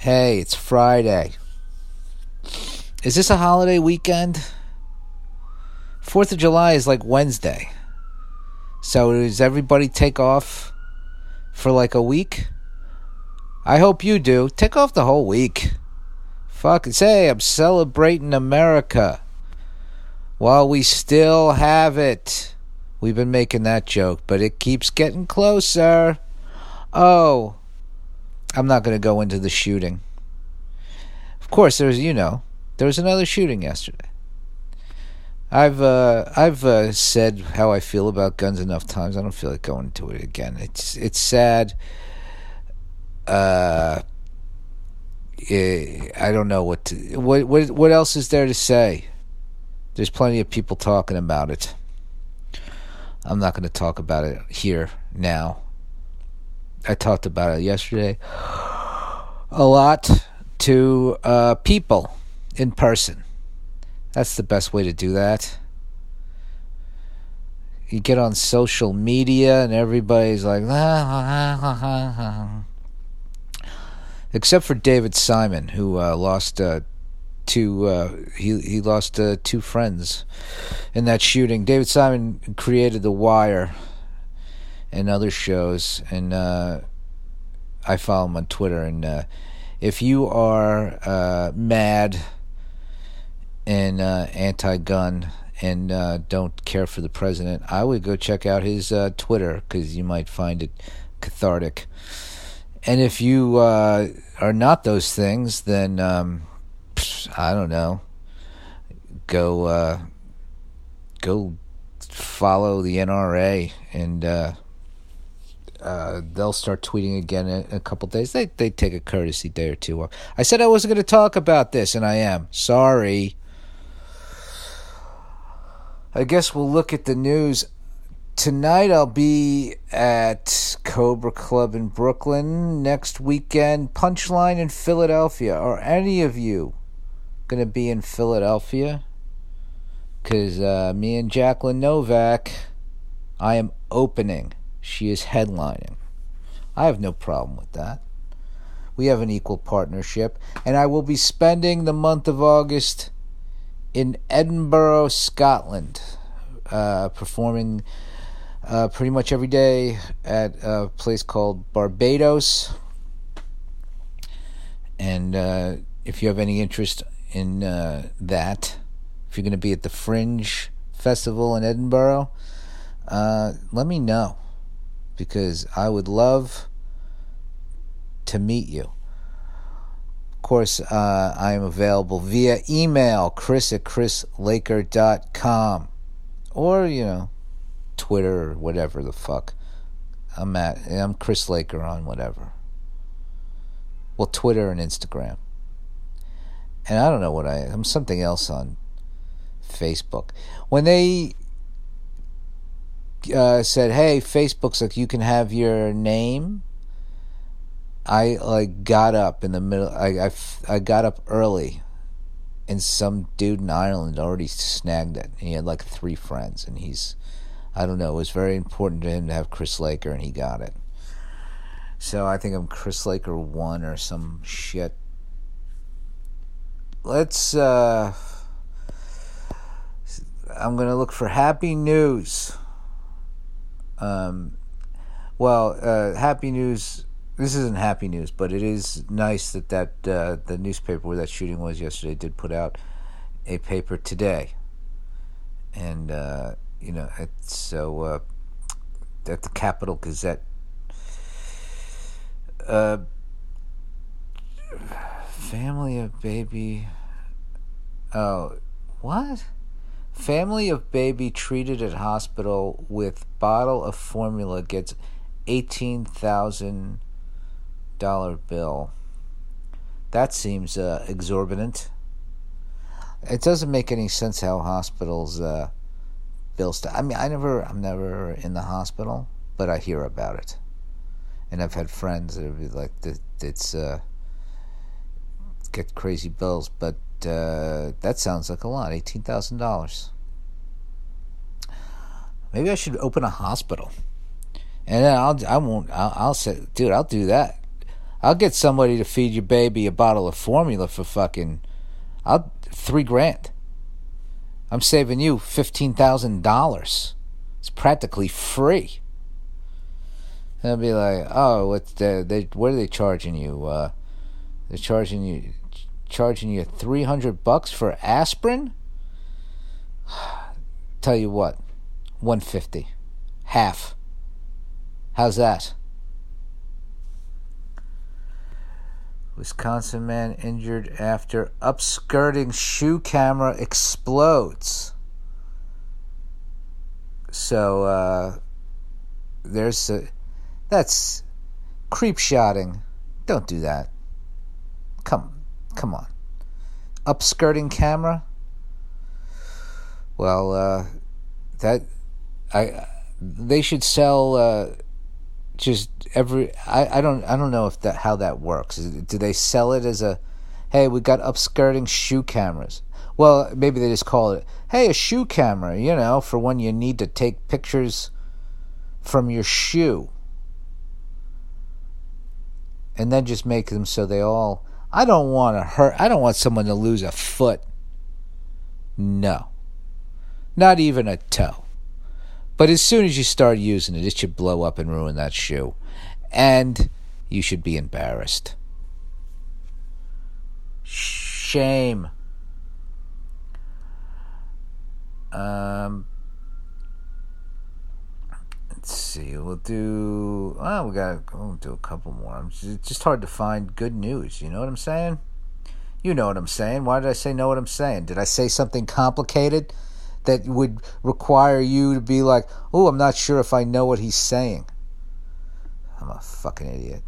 Hey, it's Friday. Is this a holiday weekend? 4th of July is like Wednesday. So does everybody take off for like a week? I hope you do. Take off the whole week. Fuck it. Say, I'm celebrating America while we still have it. We've been making that joke, but it keeps getting closer. Oh, I'm not going to go into the shooting. Of course, there was another shooting yesterday. I've said how I feel about guns enough times. I don't feel like going into it again. It's sad. I don't know what else is there to say. There's plenty of people talking about it. I'm not going to talk about it here now. I talked about it yesterday a lot to people in person. That's the best way to do that. You get on social media and everybody's like, except for David Simon, who lost he lost two friends in that shooting. David Simon created The Wire and other shows, and I follow him on Twitter. And if you are mad and anti-gun and don't care for the president, I would go check out his Twitter, because you might find it cathartic. And if you are not those things, then I don't know, go follow the NRA, and they'll start tweeting again in a couple days. They take a courtesy day or two off. I said I wasn't going to talk about this, and I am. Sorry. I guess we'll look at the news. Tonight I'll be at Cobra Club in Brooklyn. Next weekend, Punchline in Philadelphia. Are any of you going to be in Philadelphia? Because me and Jacqueline Novak, I am opening. She is headlining. I have no problem with that. We have an equal partnership. And I will be spending the month of August in Edinburgh, Scotland, performing pretty much every day at a place called Barbados. And if you have any interest in that, if you're going to be at the Fringe Festival in Edinburgh, let me know, because I would love to meet you. Of course, I am available via email, chris@chrislaker.com, or, Twitter or whatever the fuck. I'm Chris Laker on whatever. Well, Twitter and Instagram. And I don't know what I'm something else on Facebook. When they said, hey, Facebook's like, you can have your name, I got up in the middle. I got up early, and some dude in Ireland already snagged it. He had 3 friends, and I don't know, it was very important to him to have Chris Laker, and he got it. So I think I'm Chris Laker 1 or some shit. Let's I'm gonna look for happy news. Happy news. This isn't happy news, but it is nice that the newspaper where that shooting was yesterday did put out a paper today, and it's so at the Capital Gazette. Family of baby. Oh, what? Family of baby treated at hospital with bottle of formula gets $18,000 bill. That seems exorbitant. It doesn't make any sense how hospitals bills. I'm never in the hospital, but I hear about it, and I've had friends that are like, it's get crazy bills, but that sounds like a lot. $18,000. Maybe I should open a hospital, and then I'll say, dude, I'll do that. I'll get somebody to feed your baby a bottle of formula for $3 grand. I'm saving you $15,000. It's practically free. They'll be like, oh, what are they charging you? They're charging you $300 for aspirin? Tell you what, $150, half. How's that? Wisconsin man injured after upskirting shoe camera explodes. So that's creep shotting. Don't do that. Come on. Upskirting camera? Well, they should sell just every. I don't know if how that works. Do they sell it as a, hey, we got upskirting shoe cameras? Well, maybe they just call it, hey, a shoe camera, for when you need to take pictures from your shoe. And then just make them so they all. I don't want someone to lose a foot. No. Not even a toe. But as soon as you start using it, it should blow up and ruin that shoe. And you should be embarrassed. Shame. Let's see. We'll do a couple more. It's just hard to find good news. You know what I'm saying? You know what I'm saying. Why did I say know what I'm saying? Did I say something complicated that would require you to be like, oh, I'm not sure if I know what he's saying? I'm a fucking idiot.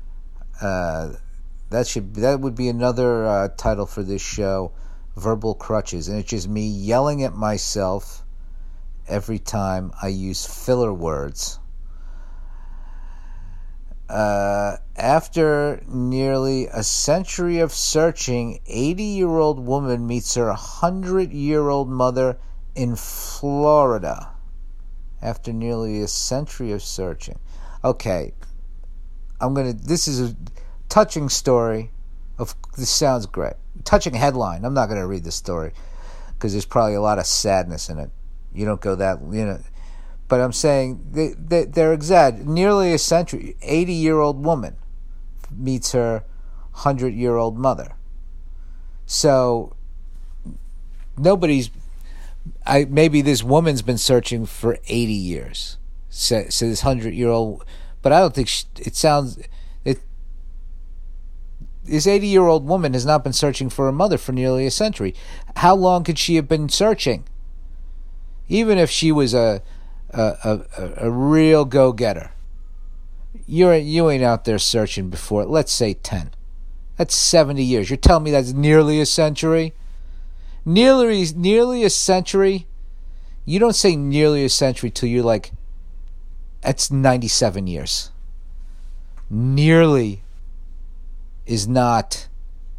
That would be another title for this show, Verbal Crutches. And it's just me yelling at myself every time I use filler words. After nearly a century of searching, 80-year-old woman meets her 100-year-old mother in Florida. After nearly a century of searching. Okay. This is a touching story. This sounds great. Touching headline. I'm not going to read the story because there's probably a lot of sadness in it. You don't go that, But I'm saying they're exaggerating. Nearly a century, 80-year-old woman meets her 100-year-old mother. So maybe this woman's been searching for 80 years. So this 100-year-old, but I don't think this 80-year-old woman has not been searching for her mother for nearly a century. How long could she have been searching? Even if she was a real go-getter, you ain't out there searching before, let's say 10. That's 70 years. You're telling me that's nearly a century? Nearly a century? You don't say nearly a century till you're like, that's 97 years. Nearly is not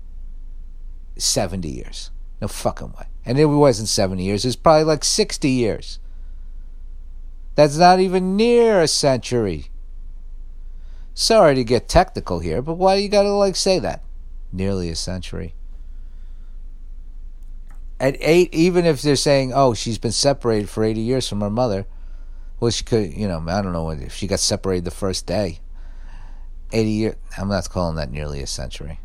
70 years. No fucking way. And it wasn't 70 years. It was probably like 60 years. That's not even near a century. Sorry to get technical here, but why do you gotta say that? Nearly a century. At 8, even if they're saying, oh, she's been separated for 80 years from her mother, well, she could, I don't know if she got separated the first day. 80 years, I'm not calling that nearly a century.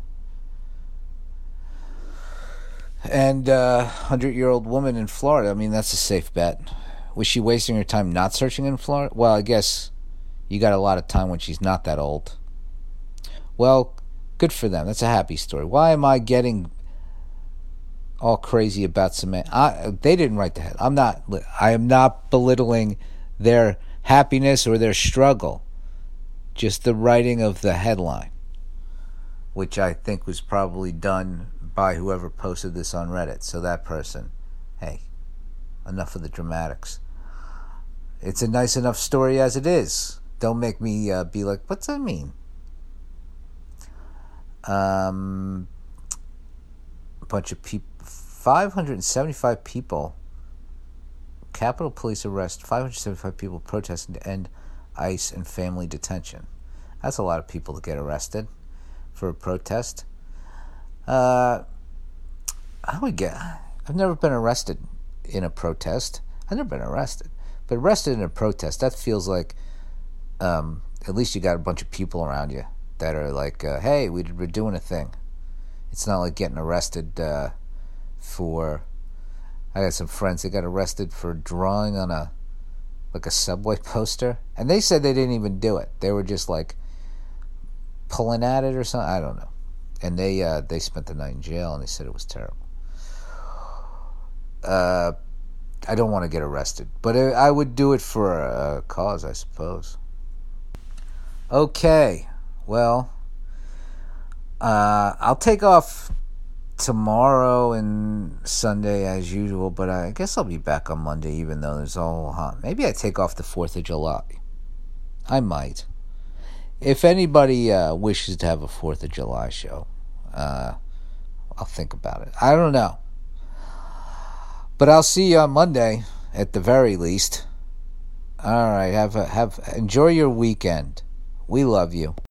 And 100-year-old woman in Florida, that's a safe bet. Was she wasting her time not searching in Florida? Well, I guess you got a lot of time when she's not that old. Well, good for them. That's a happy story. Why am I getting all crazy about Samantha? They didn't write the head. I am not belittling their happiness or their struggle. Just the writing of the headline, which I think was probably done by whoever posted this on Reddit. So that person, hey, enough of the dramatics. It's a nice enough story as it is. Don't make me be like, what's that mean? A bunch of people, 575 people. Capitol Police arrest 575 people protesting to end ICE and family detention. That's a lot of people to get arrested. for a protest. I would get. I've never been arrested in a protest. I've never been arrested, but arrested in a protest, that feels like at least you got a bunch of people around you that are like, hey, we're doing a thing. It's not like getting arrested for. I got some friends that got arrested for drawing on a subway poster, and they said they didn't even do it. They were just like pulling at it or something. I don't know. And they spent the night in jail, and they said it was terrible. I don't want to get arrested, but I would do it for a cause, I suppose. Okay, well, I'll take off tomorrow and Sunday as usual, but I guess I'll be back on Monday, even though there's all hot. Maybe I take off the 4th of July. I might. If anybody wishes to have a 4th of July show, I'll think about it. I don't know. But I'll see you on Monday, at the very least. All right, enjoy your weekend. We love you.